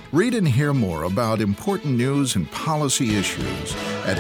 Read and hear more about important news and policy issues at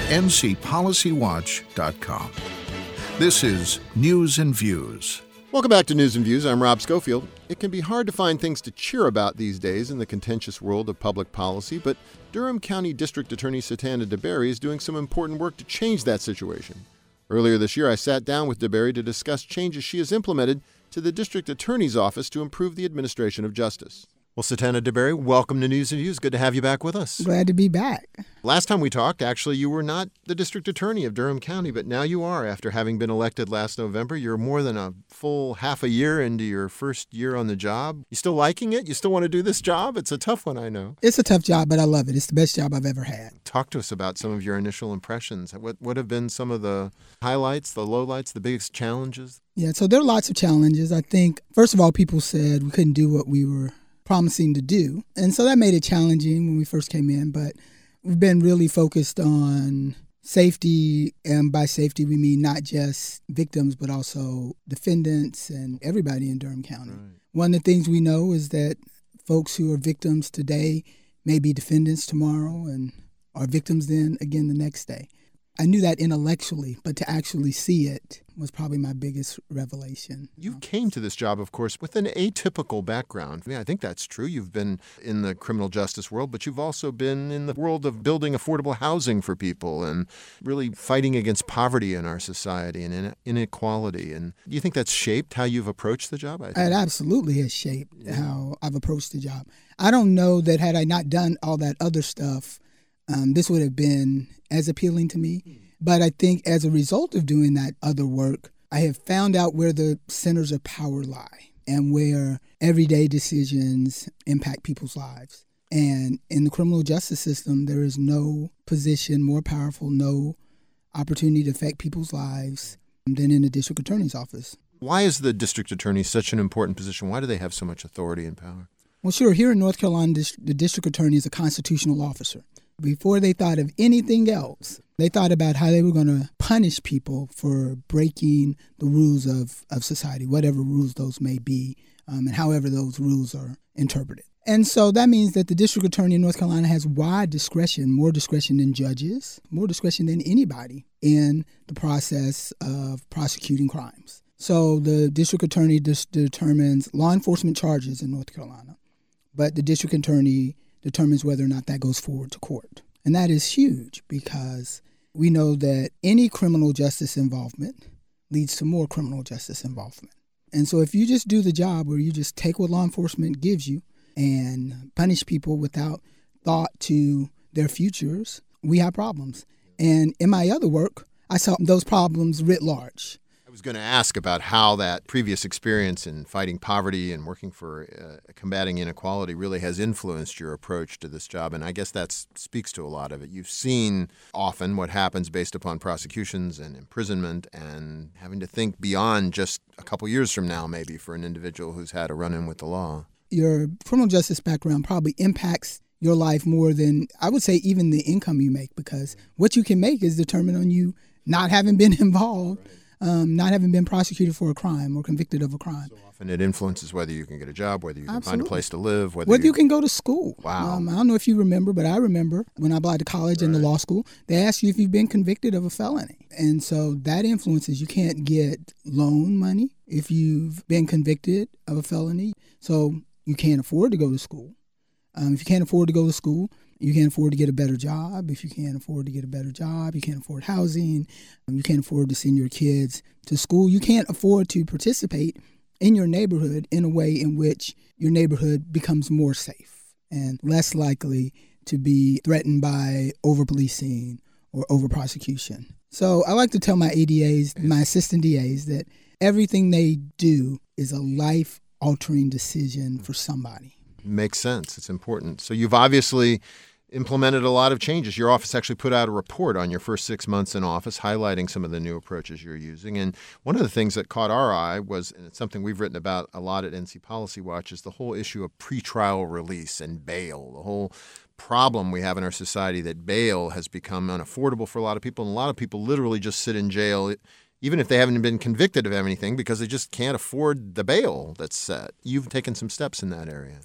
ncpolicywatch.com. This is News and Views. Welcome back to News and Views. I'm Rob Schofield. It can be hard to find things to cheer about these days in the contentious world of public policy, but Durham County District Attorney Satana DeBerry is doing some important work to change that situation. Earlier this year, I sat down with DeBerry to discuss changes she has implemented to the District Attorney's Office to improve the administration of justice. Well, Satana DeBerry, welcome to News and Views. Good to have you back with us. Glad to be back. Last time we talked, actually, you were not the District Attorney of Durham County, but now you are after having been elected last November. You're more than a full half a year into your first year on the job. You still liking it? You still want to do this job? It's a tough one, I know. It's a tough job, but I love it. It's the best job I've ever had. Talk to us about some of your initial impressions. What have been some of the highlights, the lowlights, the biggest challenges? Yeah, so there are lots of challenges. I think, first of all, people said we couldn't do what we were promising to do. And so that made it challenging when we first came in, but we've been really focused on safety, and by safety we mean not just victims but also defendants and everybody in Durham County. Right. One of the things we know is that folks who are victims today may be defendants tomorrow and are victims then again the next day. I knew that intellectually, but to actually see it was probably my biggest revelation. You came to this job, of course, with an atypical background. I think that's true. You've been in the criminal justice world, but you've also been in the world of building affordable housing for people and really fighting against poverty in our society and inequality. And do you think that's shaped how you've approached the job? It absolutely has shaped how I've approached the job. I don't know that had I not done all that other stuff, this would have been as appealing to me. But I think as a result of doing that other work, I have found out where the centers of power lie and where everyday decisions impact people's lives. And in the criminal justice system, there is no position more powerful, no opportunity to affect people's lives than in the district attorney's office. Why is the district attorney such an important position? Why do they have so much authority and power? Well, sure. Here in North Carolina, the district attorney is a constitutional officer. Before they thought of anything else, they thought about how they were going to punish people for breaking the rules of society, whatever rules those may be, and however those rules are interpreted. And so that means that the district attorney in North Carolina has wide discretion, more discretion than judges, more discretion than anybody in the process of prosecuting crimes. So the district attorney determines law enforcement charges in North Carolina, but the district attorney determines whether or not that goes forward to court. And that is huge because we know that any criminal justice involvement leads to more criminal justice involvement. And so if you just do the job where you just take what law enforcement gives you and punish people without thought to their futures, we have problems. And in my other work, I saw those problems writ large. I was going to ask about how that previous experience in fighting poverty and working for combating inequality really has influenced your approach to this job. And I guess that speaks to a lot of it. You've seen often what happens based upon prosecutions and imprisonment and having to think beyond just a couple years from now, maybe, for an individual who's had a run-in with the law. Your criminal justice background probably impacts your life more than, I would say, even the income you make, because what you can make is determined on you not having been involved. Right. Not having been prosecuted for a crime or convicted of a crime. So often it influences whether you can get a job, whether you can find a place to live, whether you can go to school. Wow. I don't know if you remember, but I remember when I applied to college and to law school, they ask you if you've been convicted of a felony. And so that influences. You can't get loan money if you've been convicted of a felony. So you can't afford to go to school. If you can't afford to go to school, you can't afford to get a better job. If you can't afford to get a better job, you can't afford housing. You can't afford to send your kids to school. You can't afford to participate in your neighborhood in a way in which your neighborhood becomes more safe and less likely to be threatened by over-policing or over-prosecution. So I like to tell my ADAs, my assistant DAs, that everything they do is a life-altering decision for somebody. Makes sense. It's important. So you've obviously implemented a lot of changes. Your office actually put out a report on your first 6 months in office highlighting some of the new approaches you're using. And one of the things that caught our eye was, and it's something we've written about a lot at NC Policy Watch, is the whole issue of pretrial release and bail, the whole problem we have in our society that bail has become unaffordable for a lot of people. And a lot of people literally just sit in jail even if they haven't been convicted of anything because they just can't afford the bail that's set. You've taken some steps in that area.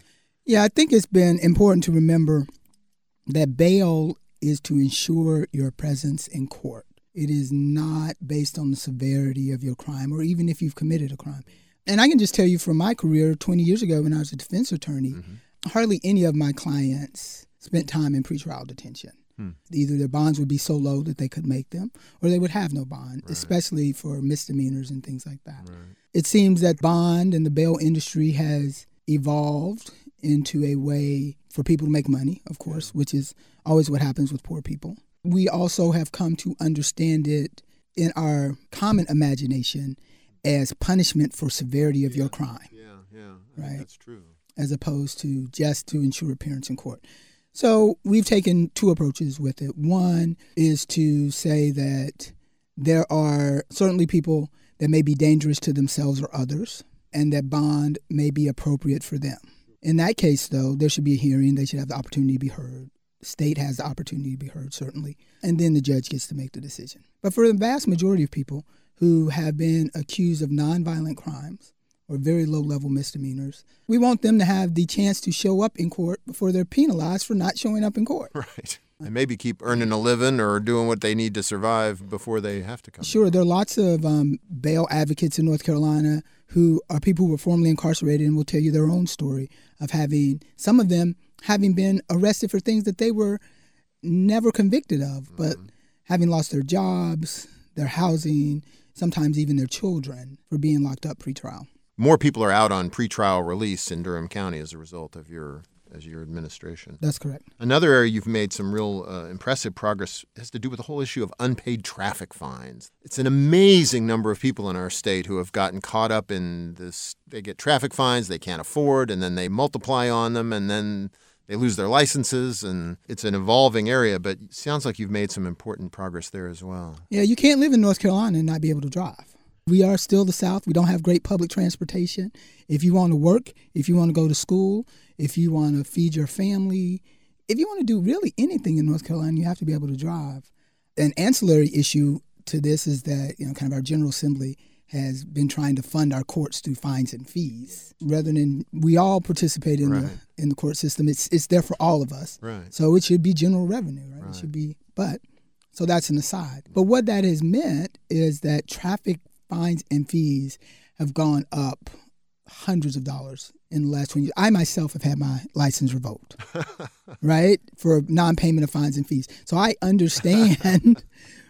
Yeah, I think it's been important to remember that bail is to ensure your presence in court. It is not based on the severity of your crime or even if you've committed a crime. And I can just tell you from my career 20 years ago when I was a defense attorney, hardly any of my clients spent time in pretrial detention. Either their bonds would be so low that they could make them or they would have no bond, especially for misdemeanors and things like that. It seems that bond and the bail industry has evolved into a way for people to make money, of course, which is always what happens with poor people. We also have come to understand it in our common imagination as punishment for severity of your crime. Right? That's true. As opposed to just to ensure appearance in court. So we've taken two approaches with it. One is to say that there are certainly people that may be dangerous to themselves or others, and that bond may be appropriate for them. In that case, though, there should be a hearing. They should have the opportunity to be heard. The state has the opportunity to be heard, certainly. And then the judge gets to make the decision. But for the vast majority of people who have been accused of nonviolent crimes or very low-level misdemeanors, we want them to have the chance to show up in court before they're penalized for not showing up in court. Right. And maybe keep earning a living or doing what they need to survive before they have to come. Sure. There are lots of bail advocates in North Carolina who are people who were formerly incarcerated and will tell you their own story of some of them having been arrested for things that they were never convicted of, but having lost their jobs, their housing, sometimes even their children for being locked up pretrial. More people are out on pretrial release in Durham County as a result of your administration. That's correct. Another area you've made some real impressive progress has to do with the whole issue of unpaid traffic fines. It's an amazing number of people in our state who have gotten caught up in this. They get traffic fines they can't afford, and then they multiply on them, and then they lose their licenses, and it's an evolving area, but it sounds like you've made some important progress there as well. Yeah, you can't live in North Carolina and not be able to drive. We are still the South. We don't have great public transportation. If you want to work, if you want to go to school, if you want to feed your family, if you want to do really anything in North Carolina, you have to be able to drive. An ancillary issue to this is that, kind of our General Assembly has been trying to fund our courts through fines and fees rather than we all participate in the court system. It's there for all of us. Right. So it should be general revenue, right? It should be, so that's an aside. But what that has meant is that traffic fines and fees have gone up hundreds of dollars in the last 20 years. I myself have had my license revoked, right, for non-payment of fines and fees. So I understand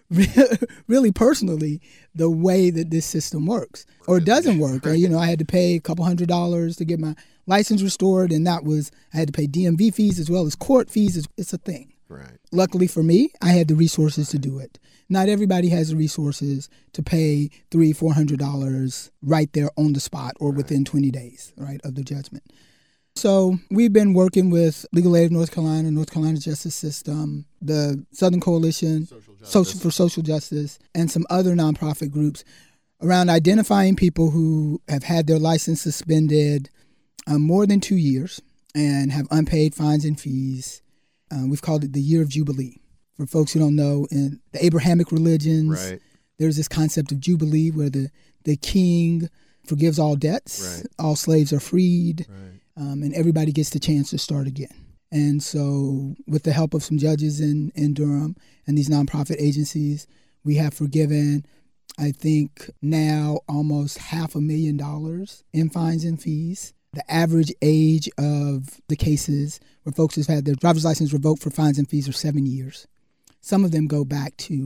really personally the way that this system works or doesn't work. I had to pay a couple $100s to get my license restored, and I had to pay DMV fees as well as court fees. It's a thing. Right. Luckily for me, I had the resources to do it. Not everybody has the resources to pay $300-400 right there on the spot or within 20 days, right, of the judgment. So we've been working with Legal Aid of North Carolina, North Carolina Justice System, the Southern Coalition for Social Justice, and some other nonprofit groups around identifying people who have had their license suspended more than 2 years and have unpaid fines and fees. We've called it the Year of Jubilee. For folks who don't know, in the Abrahamic religions, there's this concept of Jubilee where the king forgives all debts, all slaves are freed, and everybody gets the chance to start again. And so with the help of some judges in Durham and these nonprofit agencies, we have forgiven, I think now, almost $500,000 in fines and fees. The average age of the cases where folks have had their driver's license revoked for fines and fees are 7 years. Some of them go back to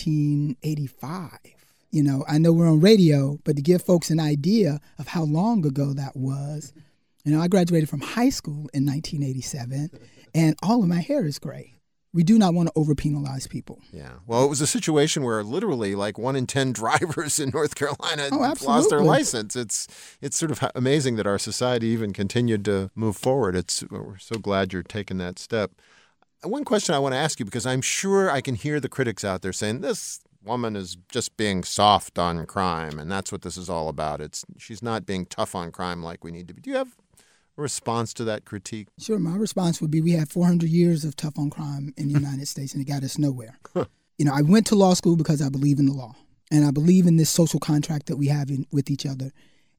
1985. I know we're on radio, but to give folks an idea of how long ago that was, I graduated from high school in 1987, and all of my hair is gray. We do not want to over-penalize people. Yeah. Well, it was a situation where literally like 1 in 10 drivers in North Carolina lost their license. It's sort of amazing that our society even continued to move forward. We're so glad you're taking that step. One question I want to ask you, because I'm sure I can hear the critics out there saying this woman is just being soft on crime, and that's what this is all about. She's not being tough on crime like we need to be. Do you have a response to that critique? Sure. My response would be we have 400 years of tough on crime in the United States, and it got us nowhere. I went to law school because I believe in the law, and I believe in this social contract that we have with each other.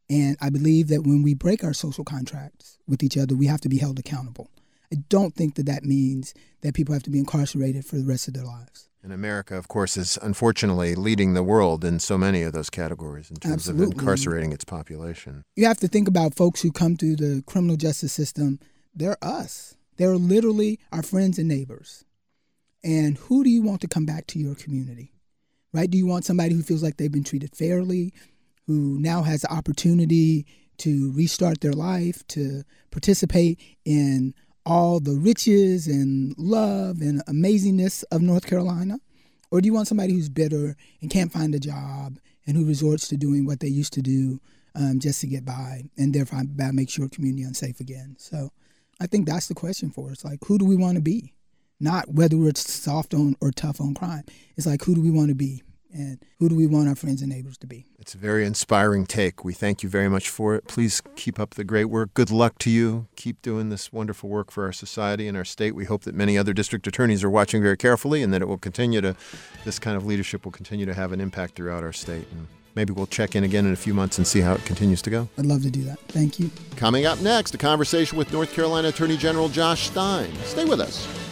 And I believe that when we break our social contracts with each other, we have to be held accountable. I don't think that that means that people have to be incarcerated for the rest of their lives. And America, of course, is unfortunately leading the world in so many of those categories in terms of incarcerating its population. You have to think about folks who come through the criminal justice system. They're us. They're literally our friends and neighbors. And who do you want to come back to your community, right? Do you want somebody who feels like they've been treated fairly, who now has the opportunity to restart their life, to participate in all the riches and love and amazingness of North Carolina? Or do you want somebody who's bitter and can't find a job and who resorts to doing what they used to do just to get by and therefore makes your community unsafe again? So I think that's the question for us. Like, who do we want to be? Not whether we're soft on or tough on crime. It's like, who do we want to be? And who do we want our friends and neighbors to be? It's a very inspiring take. We thank you very much for it. Please keep up the great work. Good luck to you. Keep doing this wonderful work for our society and our state. We hope that many other district attorneys are watching very carefully and that it will continue to, this kind of leadership will continue to have an impact throughout our state. And maybe we'll check in again in a few months and see how it continues to go. I'd love to do that. Thank you. Coming up next, a conversation with North Carolina Attorney General Josh Stein. Stay with us.